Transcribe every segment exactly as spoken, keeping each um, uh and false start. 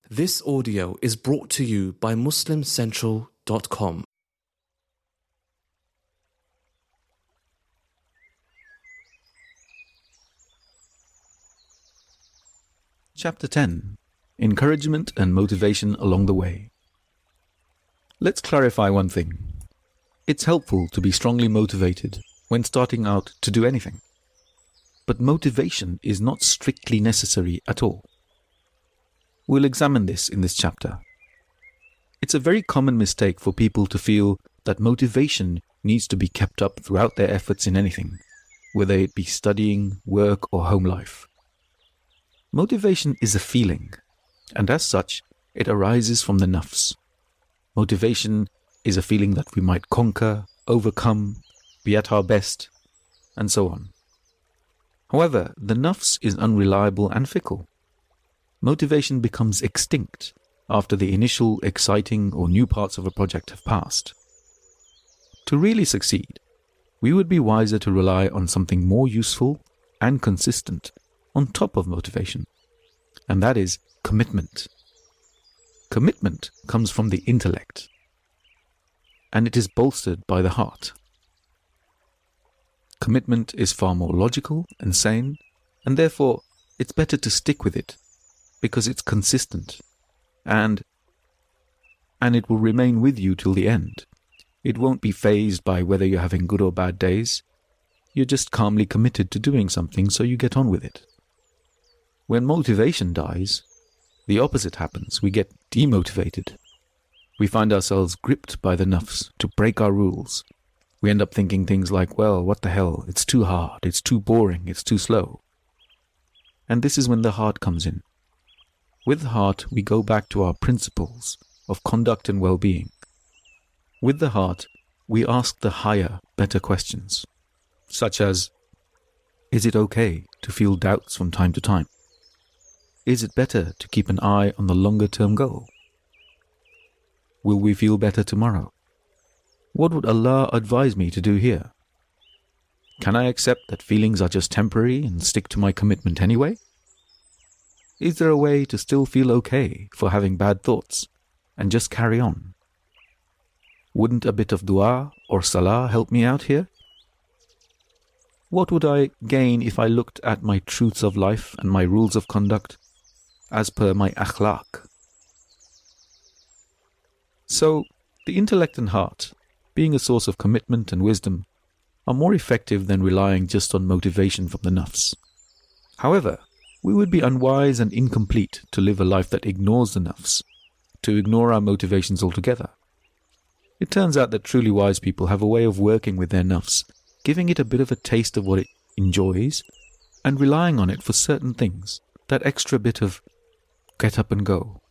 This audio is brought to you by Muslim Central dot com. Chapter ten. Encouragement and Motivation Along the Way. Let's clarify one thing. It's helpful to be strongly motivated when starting out to do anything. But motivation is not strictly necessary at all. We'll examine this in this chapter. It's a very common mistake for people to feel that motivation needs to be kept up throughout their efforts in anything, whether it be studying, work, or home life. Motivation is a feeling, and as such, it arises from the nafs. Motivation is a feeling that we might conquer, overcome, be at our best, and so on. However, the nafs is unreliable and fickle. Motivation becomes extinct after the initial exciting or new parts of a project have passed. To really succeed, we would be wiser to rely on something more useful and consistent on top of motivation, and that is commitment. Commitment comes from the intellect, and it is bolstered by the heart. Commitment is far more logical and sane, and therefore it's better to stick with it, because it's consistent, and and it will remain with you till the end. It won't be phased by whether you're having good or bad days. You're just calmly committed to doing something, so you get on with it. When motivation dies, the opposite happens. We get demotivated. We find ourselves gripped by the nafs to break our rules. We end up thinking things like, well, what the hell, it's too hard, it's too boring, it's too slow. And this is when the heart comes in. With the heart, we go back to our principles of conduct and well-being. With the heart, we ask the higher, better questions, such as, is it okay to feel doubts from time to time? Is it better to keep an eye on the longer-term goal? Will we feel better tomorrow? What would Allah advise me to do here? Can I accept that feelings are just temporary and stick to my commitment anyway? Is there a way to still feel okay for having bad thoughts and just carry on? Wouldn't a bit of dua or salah help me out here? What would I gain if I looked at my truths of life and my rules of conduct as per my akhlaq? So, the intellect and heart, being a source of commitment and wisdom, are more effective than relying just on motivation from the nafs. However, we would be unwise and incomplete to live a life that ignores the nafs, to ignore our motivations altogether. It turns out that truly wise people have a way of working with their nafs, giving it a bit of a taste of what it enjoys, and relying on it for certain things, that extra bit of get up and go.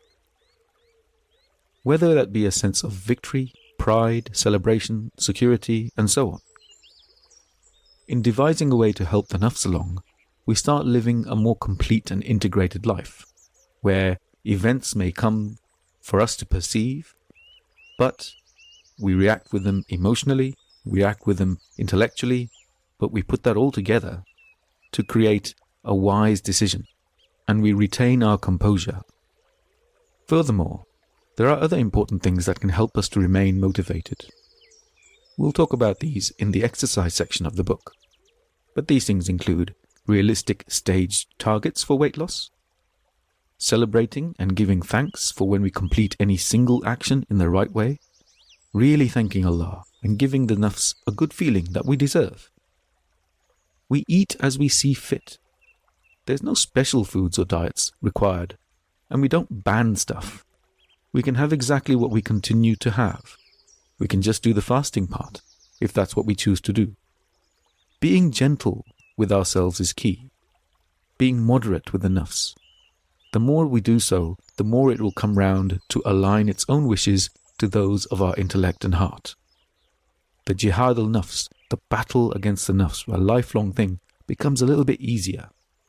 Whether that be a sense of victory, pride, celebration, security, and so on. In devising a way to help the nafs along, we start living a more complete and integrated life, where events may come for us to perceive, but we react with them emotionally, we react with them intellectually, but we put that all together to create a wise decision, and we retain our composure. Furthermore, there are other important things that can help us to remain motivated. We'll talk about these in the exercise section of the book, but these things include realistic staged targets for weight loss, celebrating and giving thanks for when we complete any single action in the right way, really thanking Allah and giving the nafs a good feeling that we deserve. We eat as we see fit. There's no special foods or diets required, and we don't ban stuff. We can have exactly what we continue to have. We can just do the fasting part, if that's what we choose to do. Being gentle with ourselves is key. Being moderate with the nafs. The more we do so, the more it will come round to align its own wishes to those of our intellect and heart. The jihad al-nafs, the battle against the nafs, a lifelong thing, becomes a little bit easier.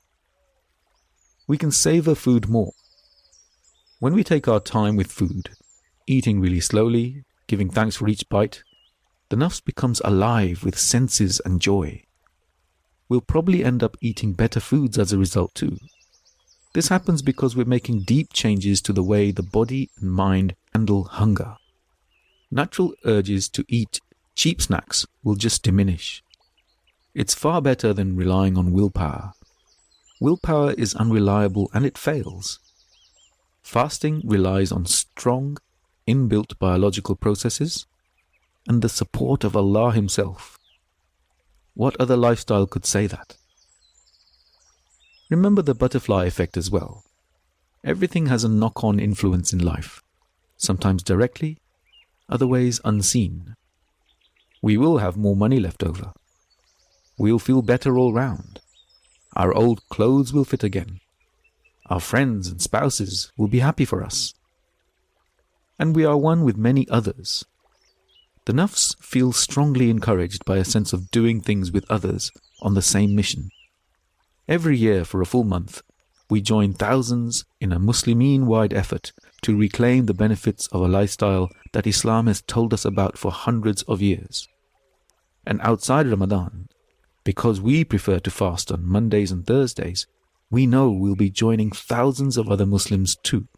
We can savor food more. When we take our time with food, eating really slowly, giving thanks for each bite, the nafs becomes alive with senses and joy. We'll probably end up eating better foods as a result too. This happens because we're making deep changes to the way the body and mind handle hunger. Natural urges to eat cheap snacks will just diminish. It's far better than relying on willpower. Willpower is unreliable and it fails. Fasting relies on strong, inbuilt biological processes and the support of Allah Himself. What other lifestyle could say that? Remember the butterfly effect as well. Everything has a knock-on influence in life, sometimes directly, other ways unseen. We will have more money left over. We'll feel better all round. Our old clothes will fit again. Our friends and spouses will be happy for us. And we are one with many others. The nafs feels strongly encouraged by a sense of doing things with others on the same mission. Every year for a full month, we join thousands in a Muslimeen-wide effort to reclaim the benefits of a lifestyle that Islam has told us about for hundreds of years. And outside Ramadan, because we prefer to fast on Mondays and Thursdays, we know we'll be joining thousands of other Muslims too.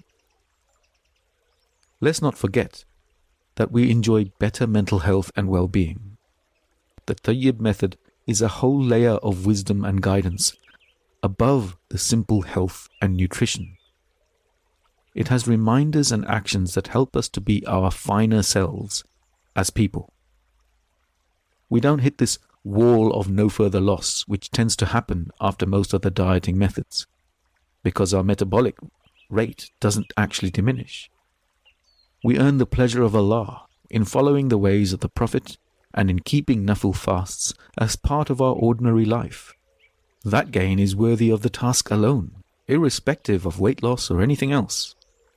Let's not forget that we enjoy better mental health and well-being. The Tayyib method is a whole layer of wisdom and guidance above the simple health and nutrition. It has reminders and actions that help us to be our finer selves as people. We don't hit this wall of no further loss, which tends to happen after most of the dieting methods, because our metabolic rate doesn't actually diminish. We earn the pleasure of Allah in following the ways of the Prophet and in keeping nafil fasts as part of our ordinary life. That gain is worthy of the task alone, irrespective of weight loss or anything else.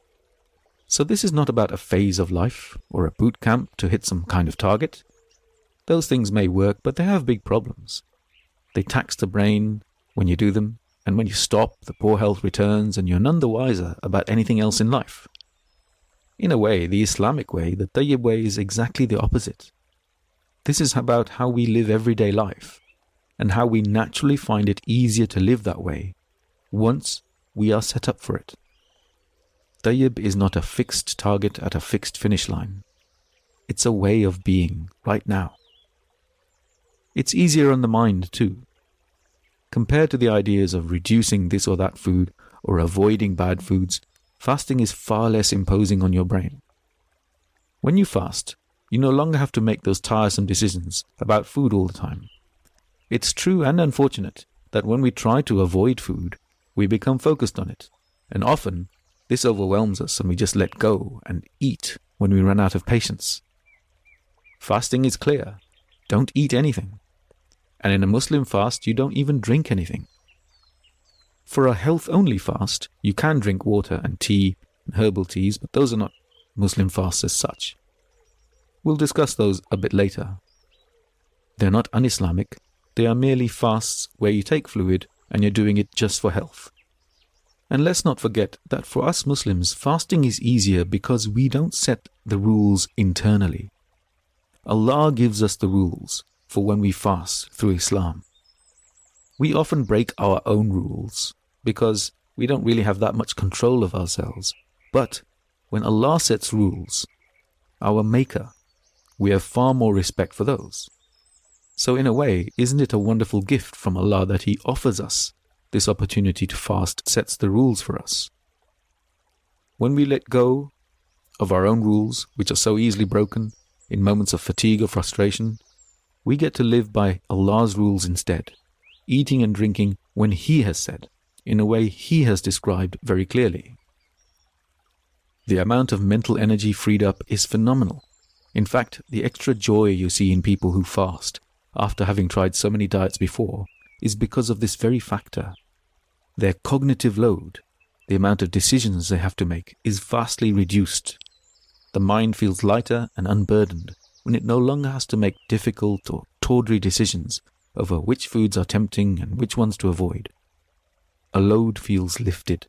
So this is not about a phase of life or a boot camp to hit some kind of target. Those things may work, but they have big problems. They tax the brain when you do them, and when you stop, the poor health returns and you're none the wiser about anything else in life. In a way, the Islamic way, the Tayyib way, is exactly the opposite. This is about how we live everyday life, and how we naturally find it easier to live that way once we are set up for it. Tayyib is not a fixed target at a fixed finish line. It's a way of being right now. It's easier on the mind too. Compared to the ideas of reducing this or that food or avoiding bad foods, fasting is far less imposing on your brain. When you fast, you no longer have to make those tiresome decisions about food all the time. It's true and unfortunate that when we try to avoid food, we become focused on it, and often this overwhelms us and we just let go and eat when we run out of patience. Fasting is clear. Don't eat anything. And in a Muslim fast, you don't even drink anything. For a health-only fast, you can drink water and tea and herbal teas, but those are not Muslim fasts as such. We'll discuss those a bit later. They're not un-Islamic. They are merely fasts where you take fluid and you're doing it just for health. And let's not forget that for us Muslims, fasting is easier because we don't set the rules internally. Allah gives us the rules for when we fast through Islam. We often break our own rules because we don't really have that much control of ourselves. But when Allah sets rules, our Maker, we have far more respect for those. So in a way, isn't it a wonderful gift from Allah that He offers us this opportunity to fast, sets the rules for us? When we let go of our own rules, which are so easily broken in moments of fatigue or frustration, we get to live by Allah's rules instead, eating and drinking when He has said, in a way He has described very clearly. The amount of mental energy freed up is phenomenal. In fact, the extra joy you see in people who fast, after having tried so many diets before, is because of this very factor. Their cognitive load, the amount of decisions they have to make, is vastly reduced. The mind feels lighter and unburdened when it no longer has to make difficult or tawdry decisions over which foods are tempting and which ones to avoid. A load feels lifted.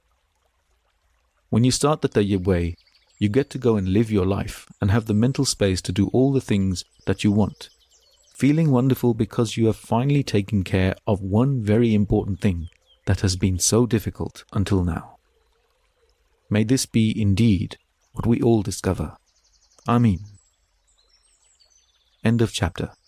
When you start the Tayyib way, you get to go and live your life and have the mental space to do all the things that you want, feeling wonderful because you have finally taken care of one very important thing that has been so difficult until now. May this be indeed what we all discover. Ameen. End of chapter.